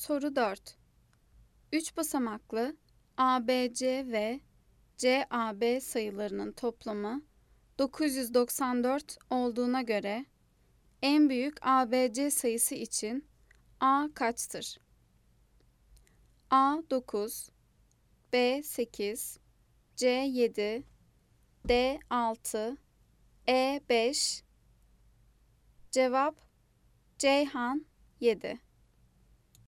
Soru 4. 3 basamaklı ABC ve CAB sayılarının toplamı 994 olduğuna göre en büyük ABC sayısı için A kaçtır? A 9, B 8, C 7, D 6, E 5. Cevap Ceyhan 7.